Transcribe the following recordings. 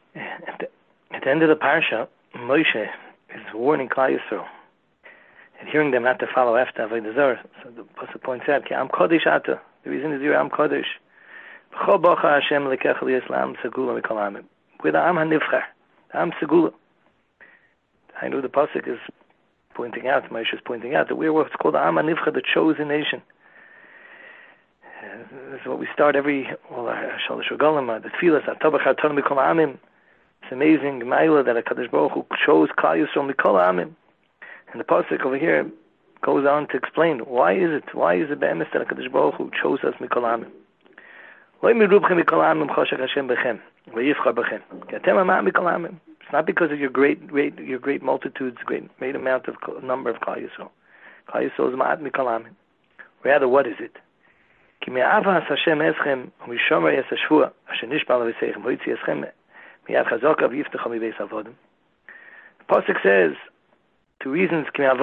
At the end of the parsha, Moshe is warning Klal Yisrael, adhering them not to follow after Avodah Zarah. So the Pasuk points out, Ki Am Kodesh Ata. The reason is you're Am Kodesh. B'chol Bocha Hashem Lekech L'Yislam Segula Mikol Amim. We're the Am HaNivchar, the Am Segula. I know the Pasuk is pointing out, Moshe is pointing out, that we're what's called the Am HaNivchar, the chosen nation. This is what we start every, Shalosh Regalim, the Tfilas, HaTobach HaTon Mikol Amim. It's amazing, Maila, that HaKadosh Baruch Hu chose Klal Yisrael Mikol Amim. And the pasuk over here goes on to explain why is it be'emes that HaKadosh Baruch Hu chose us mikol amim. Lo mirubchem mikol amim choshech Hashem bechem v'yivchar bechem. Atem ha'ma'am mikol amim. It's not because of your great multitudes, great amount of number of Klal Yisrael. Klal Yisrael is ma'at mikol amim. Rather, what is it? Ki me'avas Hashem eschem u'mishomer yes hashvua asher nishbal v'seichem hoitzi eschem miyad chazaka v'yiftecha mibeis avodim. The pasuk says, two reasons: Hashem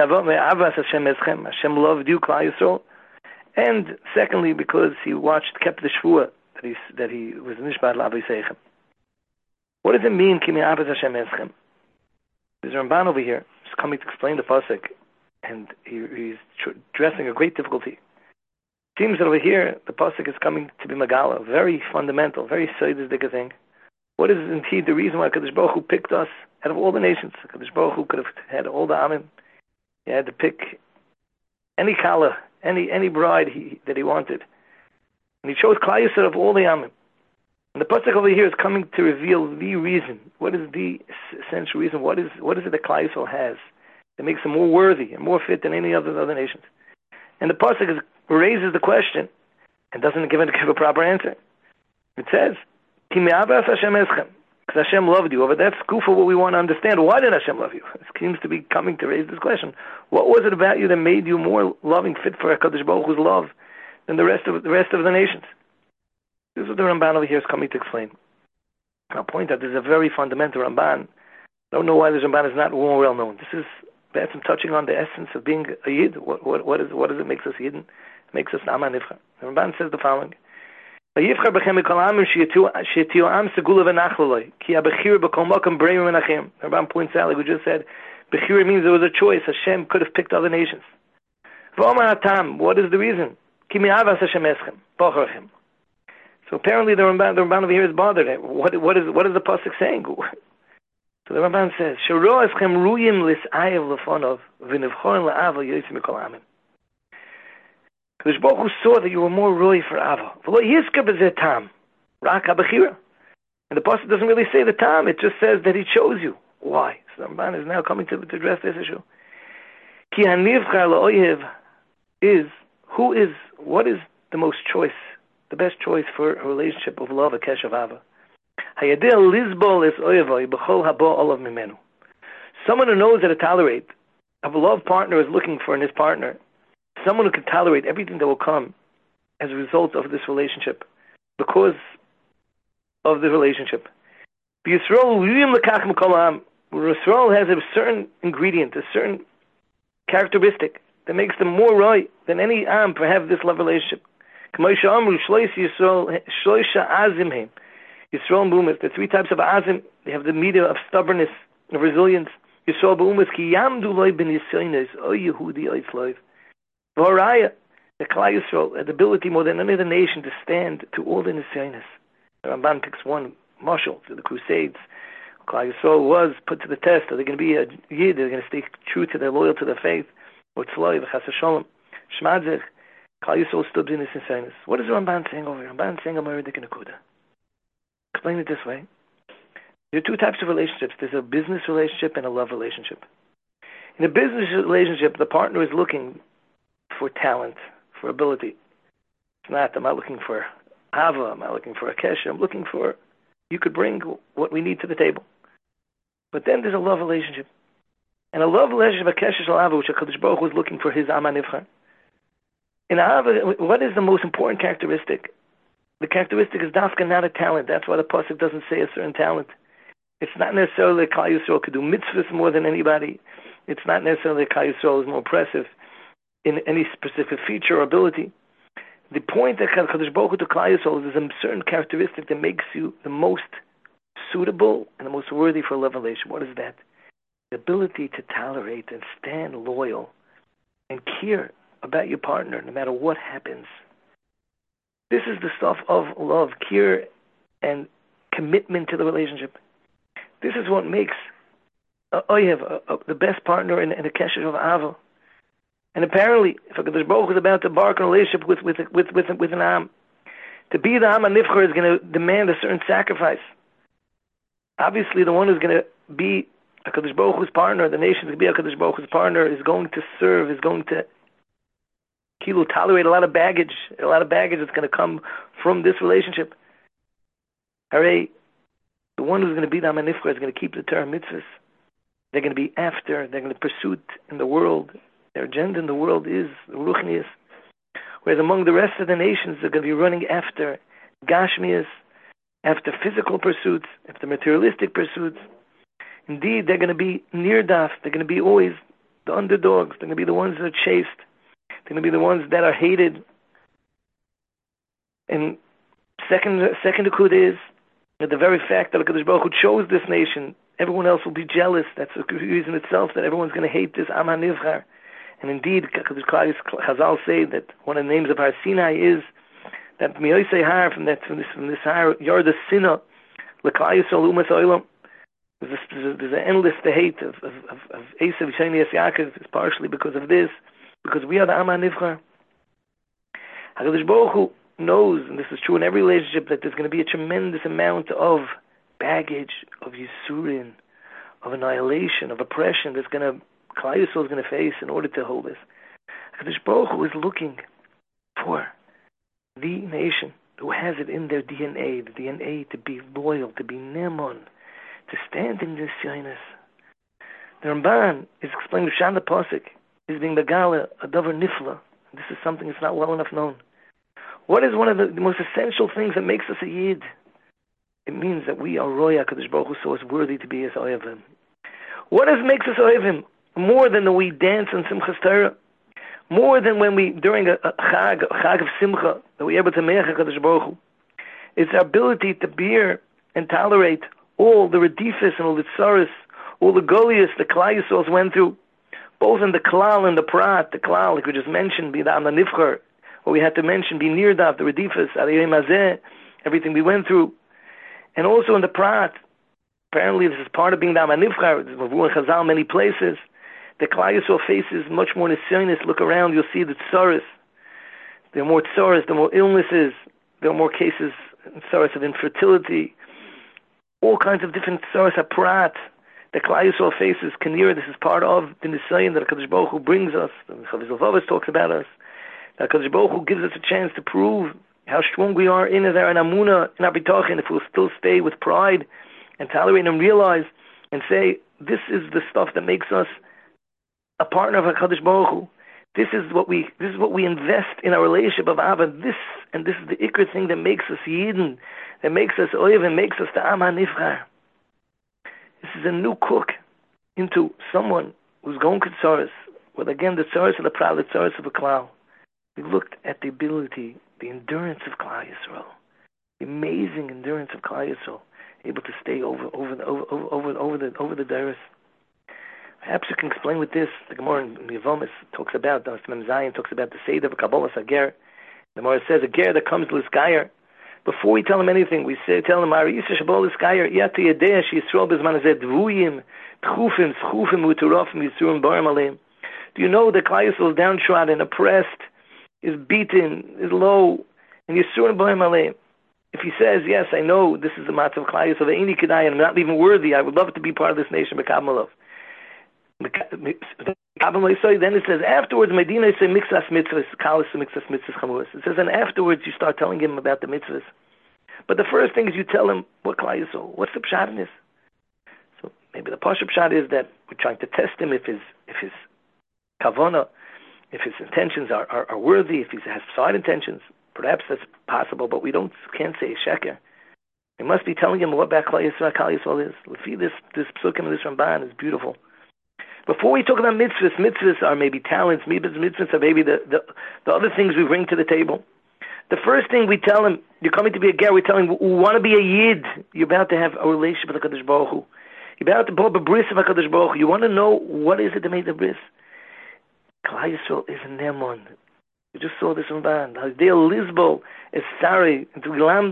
loved you, Klal Yisrael, and secondly, because he kept the shvua that he was nishbad l'avosechem. What does it mean? There's a Ramban over here who's coming to explain the pasuk, and he's addressing a great difficulty. It seems that over here the pasuk is coming to be Megala, very fundamental, very seidik thing. What is indeed the reason why Kadosh Baruch Hu picked us out of all the nations? Kadosh Baruch Hu could have had all the Amim. He had to pick any Kala, any bride that he wanted. And he chose Klal Yisrael of all the Amim. And the pasuk over here is coming to reveal the reason. What is the essential reason? What is it that Klal Yisrael has that makes him more worthy and more fit than any of the other nations? And the pasuk raises the question and doesn't give a proper answer. It says, because Hashem loved you. But that's good for what we want to understand. Why did Hashem love you? It seems to be coming to raise this question. What was it about you that made you more loving, fit for HaKadosh Baruch Hu's love than the rest of the nations? This is what the Ramban over here is coming to explain. I'll point out this is a very fundamental Ramban. I don't know why this Ramban is not more well known. This is perhaps touching on the essence of being a Yid. What does it make us Yidden? It makes us Am HaNivchar. The Ramban says the following. The Ramban points out, like we just said, Bechira means there was a choice. Hashem could have picked other nations. What is the reason? So apparently the Ramban over here is bothered. What is the pasuk saying? So the Ramban says, Kadosh Baruch Hu saw that you were more roy for Ava. And the pasuk doesn't really say the tam, it just says that he chose you. Why? So the Ramban is now coming to address this issue. What is the most choice, the best choice for a relationship of love, a kesh of Ava? Someone who knows how to tolerate, a love partner is looking for in his partner, someone who can tolerate everything that will come as a result of this relationship, because of the relationship. Yisrael has a certain ingredient, a certain characteristic that makes them more right than any Am to have this love relationship. Yisrael B'umas, the three types of Azim. They have the meter of stubbornness, of resilience. Yisrael B'umas ki yamdu loy ben Yisraelis, o Yehudi oitzloiv. V'haraya, the Klal Yisrael had the ability more than any other nation to stand to all the Nisyonis. The Ramban picks one marshal to the Crusades. Klal Yisrael was put to the test. Are they going to be a Yid? Are they going to stay true to their loyal to their faith? Or tzloiv, chas v'sholom, shmadzich. Klal Yisrael stood in the Nisyonis. What is the Ramban saying over here? Ramban saying a Meridik and a Kuda. Explain it this way. There are two types of relationships. There's a business relationship and a love relationship. In a business relationship, the partner is looking for talent, for ability. It's not, I'm not looking for Ava, I'm not looking for a Kesha, I'm looking for, you could bring what we need to the table. But then there's a love relationship. And a love relationship, a Kesha Shal Ava, which HaKadosh Baruch Hu was looking for his Am HaNivchar. In Ava, what is the most important characteristic? The characteristic is dafka, not a talent. That's why the pasuk doesn't say a certain talent. It's not necessarily that Klal Yisrael could do mitzvahs more than anybody. It's not necessarily that Klal Yisrael is more impressive in any specific feature or ability. The point that Kadosh Baruch Hu to Klal Yisrael is a certain characteristic that makes you the most suitable and the most worthy for a love relation. What is that? The ability to tolerate and stand loyal and care about your partner no matter what happens. This is the stuff of love, care, and commitment to the relationship. This is what makes the best partner in a kesher of Ava. And apparently, if HaKadosh Baruch Hu is about to embark on a relationship with an Am, to be the Am HaNivchar is going to demand a certain sacrifice. Obviously, the one who's going to be HaKadosh Baruch Hu's partner, the nation is going to be HaKadosh Baruch Hu's partner, is going to serve, is going to tolerate a lot of baggage that's going to come from this relationship. Hooray, the one who's going to be the Am HaNivchar is going to keep the Torah mitzvahs. They're going to be after, they're going to pursue in the world. Their agenda in the world is Ruchnius. Whereas among the rest of the nations, they're going to be running after Gashmias, after physical pursuits, after materialistic pursuits. Indeed, they're going to be nirdaf. They're going to be always the underdogs. They're going to be the ones that are chased. They're going to be the ones that are hated. And second akud is that the very fact that HaKadosh Baruch Hu chose this nation, everyone else will be jealous. That's the reason itself that everyone's going to hate this Am HaNivchar. And indeed, Chazal say that one of the names of Har Sinai is that Miyosei Har, from this Har, Yarda Sina, L'Klal Yisrael Umas Olam. There's an endless hate of Esav, Sheni, Yaakov. It's partially because of this, because we are the Am HaNivchar. HaKadosh Baruch Hu knows, and this is true in every relationship, that there's going to be a tremendous amount of baggage, of Yisurin, of annihilation, of oppression that's going to Klal Yisrael is going to face in order to hold this. HaKadosh Baruch Hu is looking for the nation who has it in their DNA, the DNA to be loyal, to be neman, to stand in this shyness. The Ramban is explaining Shana Pasuk is being Begala, a Davar Nifla. This is something that's not well enough known. What is one of the most essential things that makes us a Yid? It means that we are Roya, HaKadosh Baruch Hu saw us worthy to be his Oyavim. What makes us Oyavim? More than when we dance in Simchas Torah, more than when we, during a Chag of Simcha, that we're able to me'ach HaKadosh Baruch Hu. It's our ability to bear and tolerate all the redifis and all the tsaris, all the goliaths the Klal Yisrael went through, both in the Klal and the Prat. The Klal, like we just mentioned, be the Am HaNivchar, or we had to mention, be Nirdav, the redifis, Ariyim Hazeh, everything we went through. And also in the Prat, apparently this is part of being the Am HaNivchar, it's Mavu and Chazal, many places. The Klal Yisrael faces much more nisyonis. Look around, you'll see the tsaris. There are more tsaris, there are more illnesses, there are more cases, tsaris of infertility, all kinds of different tsaris aprat. The Klal Yisrael faces Kanira. This is part of the nisyon that HaKadosh Baruch Hu brings us. The Chaviz Levavos talks about us. That HaKadosh Baruch Hu gives us a chance to prove how strong we are in our amuna, in our bitachon, if we'll still stay with pride and tolerate and realize and say, this is the stuff that makes us a partner of HaKadosh Baruch Hu. This is what we invest in our relationship of Ava. This is the ikr thing that makes us Yidden, that makes us Oyev, and makes us the Am HaNivchar. This is a new cook into someone who's going to tzaras. Well, again, the tzaras of the Prat, the tzaras of the Klal. We looked at the ability, the endurance of Klal Yisrael, the amazing endurance of Klal Yisrael, able to stay over the Dairis. Perhaps you can explain with this. The Gemara in Yevomis talks about, the Mem Zayin talks about the Seder of Kabbalah Sager. The Gemara says a ger that comes to Liskayer. Before we tell him anything, we tell him, Ari Yisra Shabbat Liskayer, Yati Yedea, She Yisrael Bezman Azeh Dvuyim, Tchufim, Schufim, Uturofim, Yisurim, Barim Aleim. Do you know that Klal Yisrael is downtrodden, oppressed, is beaten, is low, and Yisurim, Barim Aleim? If he says, yes, I know this is the matzah of Klal Yisrael, Ve'ini Kedai, and I'm not even worthy, I would love to be part of this nation, B'Kabmalov. Then it says afterwards, Medina say mixas mitzvahs, kalas mixas mitzvahs chamuras. It says, and afterwards you start telling him about the mitzvahs. But the first thing is you tell him what Klal Yisrael, what's the pshat in this. So maybe the pashup pshat is that we're trying to test him if his kavana, if his intentions are worthy, if he has side intentions. Perhaps that's possible, but we can't say sheker. We must be telling him what about Klal Yisrael is. This psukim and this Ramban is beautiful. Before we talk about mitzvahs are maybe talents, mitzvahs are maybe the other things we bring to the table. The first thing we tell him, you're coming to be a ger, we tell him, we want to be a yid. You're about to have a relationship with HaKadosh Baruch Hu. You're about to put a bris of HaKadosh Baruch Hu. You want to know what is it that made the bris? Klal Yisrael is a neman. We just saw this in Band. Hasdei Lizbol is sorry. The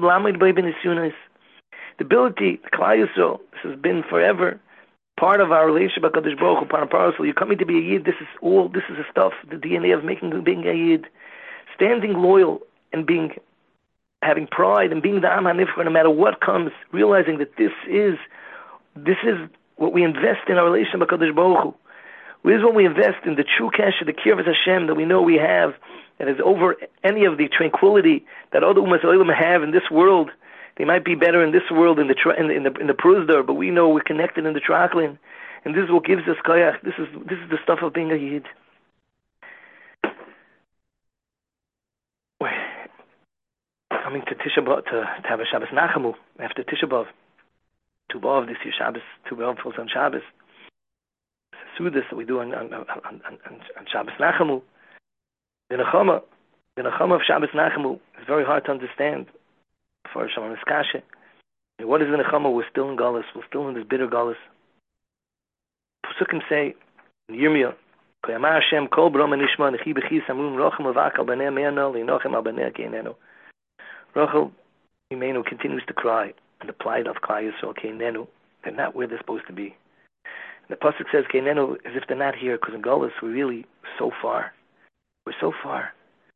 ability, Klal Yisrael, this has been forever part of our relationship with HaKadosh Baruch Hu, part and parcel. You're coming to be a yid. This is the stuff, the DNA of being a yid. Standing loyal and having pride and being the Am HaNifra no matter what comes, realizing that this is what we invest in our relationship with HaKadosh Baruch Hu. This is what we invest in, the true cash, the kirvas Hashem that we know we have, that is over any of the tranquility that other Umas Olam have in this world. They might be better in this world, in the Prusdar, but we know we're connected in the Traklin. And this is what gives us koyach. This is the stuff of being a Yid. Coming to Tisha B'Av, to have a Shabbos Nachamu, after Tisha B'Av. Tu B'Av, this year Shabbos, Tu B'Av falls on Shabbos. Sudas that we do on Shabbos Nachamu. The Nechama of Shabbos Nachamu is very hard to understand for Shemar Miskashe. What is the Nechama? We're still in Galus. We're still in this bitter Galus. Pesukim say in Yirmiyah, Koyamar Hashem kol b'rom nishma nechi b'chis amrun rochem avak al b'nei me'ano le'inochem al b'nei keinenu. Rachel Imenu continues to cry, and the plight of Klal Yisrael keinenu, they're not where they're supposed to be. The pasuk says keinenu as if they're not here, because in Galus we're really so far. We're so far.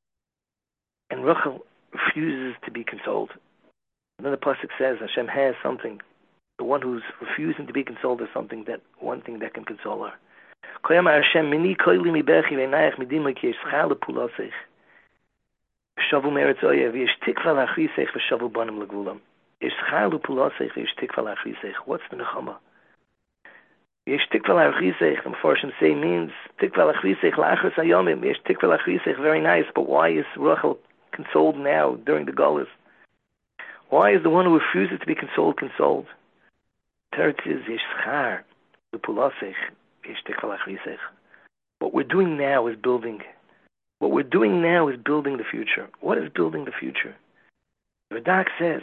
And Rachel refuses to be consoled. And then the pasuk says Hashem has something. The one who's refusing to be consoled is one thing that can console her. Koyama Hashem mini koili mi bechi v'nayach midimah ki yeschal lepulasech shavu meretz oyev v'yesh tikva lachrisech v'shavu banim legulam yeschal lepulasech v'yesh tikva lachrisech. What's the nechama? Yesh tikva lachrisech, the Mefarshim say, means tikva lachrisech lachas hayomim. Yesh tikva lachrisech, very nice, but why is Rachel consoled now during the Galus? Why is the one who refuses to be consoled? Teretz is yesh schar lepulasech v'yesh tikva lachrisech. What we're doing now is building. What we're doing now is building the future. What is building the future? The Radak says,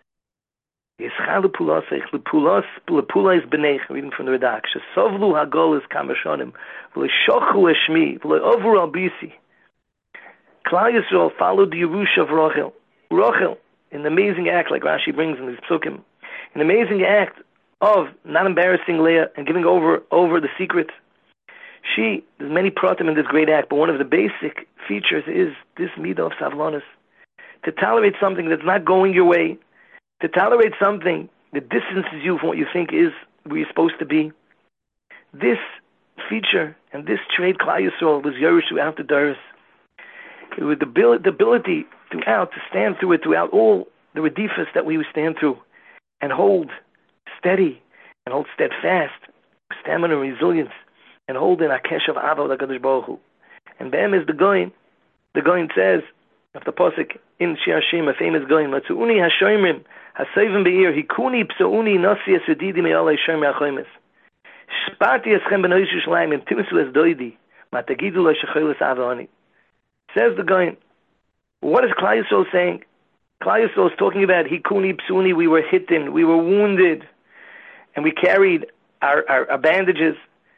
Yeschal lepulasech, lepulais b'neich, reading from the Radak, Shesovlu hagolis kamashonim, v'leishochu eshmi, v'le'ovru al bisi. Klal Yisrael followed the Yerusha of Rachel. Rachel, in the amazing act, like Rashi brings in these psukim, an amazing act of not embarrassing Leah and giving over the secret. There's many pratim in this great act, but one of the basic features is this midah of savlonis. To tolerate something that's not going your way, to tolerate something that distances you from what you think is where you're supposed to be. This feature and this trait, Klal Yisrael, was Yerush throughout the Doros. It was the ability throughout to stand through it, throughout all the redifas that we would stand through, and hold steady, and hold steadfast, stamina and resilience, and hold in Akesh of Ava HaKadosh Baruch Hu. And Be'em is the Goyin. The Goyin says, of the Pasuk in Shir Hashim, a famous Goyin, Matzu'uni HaShoimrim, HaSoivim Be'ir, Hikuni Pso'uni Nasi Esvedidi Me'alei Shoim Ya'choimes. Shpati Eschem B'noi Shushalayim, Im Timsu Es Doidi, Matagidu Lo Shechoiles Avani. Says the Goyin, what is Klal Yisrael saying? Klal Yisrael is talking about Hikuni Pso'uni, we were hitten, we were wounded, and we carried our bandages.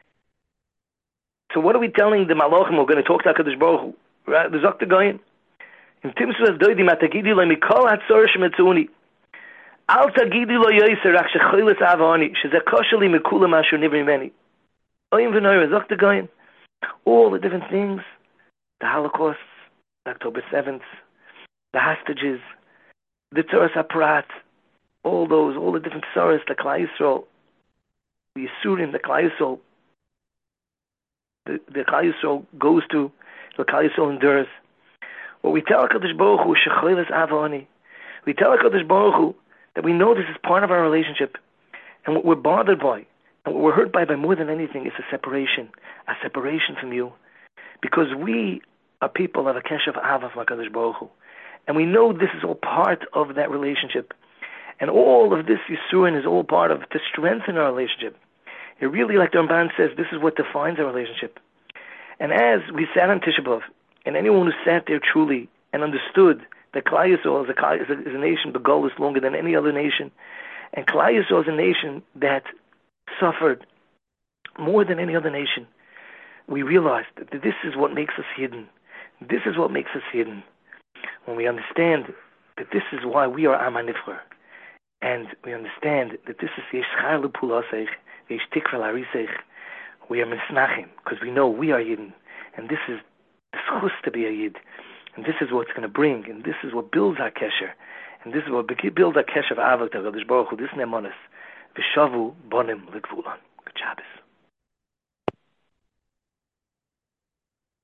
So what are we telling the Malachim? We're going to talk to HaKadosh Baruch Hu. Right? The Zok the Goyin. In Timsu Es Doidi, Matagidi Lo Mikol HaTzor Shemetzuni. Al Tagidi Lo Yoyser Ach Shechoiles Avani. Sheze Kosheli Mekula Mashu Nivri Meni. Oyim V'noyer, Zok the Goyin. All the different things. The Holocaust, October 7th, the hostages, the Tzoras HaPrat, all the different Tzoras, the Klal Yisrael, the Yisurim, the Klal Yisrael, the Klal Yisrael goes to, the Klal Yisrael endures. What we tell HaKadosh Baruch Hu, Shechoiles Avani, we tell HaKadosh Baruch Hu that we know this is part of our relationship, and what we're bothered by, and what we're hurt by more than anything is a separation from you, because we are people of a kesh of Ava from HaKadosh Baruch Hu, and we know this is all part of that relationship, and all of this Yisurin is all part of to strengthen our relationship. It really, like the Ramban says, this is what defines our relationship. And as we sat on Tisha B'Av, and anyone who sat there truly and understood that Klal Yisrael is a nation, Begolus, longer than any other nation. And Klal Yisrael is a nation that suffered more than any other nation. We realized that this is what makes us hidden. This is what makes us hidden. When we understand that this is why we are Am HaNivcher, and we understand that this is Yesh Schar L'Pulasech, Yesh Tikva L'Arisech, we are Misnachim, because we know we are Yidden, and this is the schus to be a Yid, and this is what it's going to bring, and this is what builds our kesher, and this is what builds our kesher of Avak, the Kadosh Baruch Hu, this Nemonis, V'shavu Bonim L'Gvulan. Good Shabbos.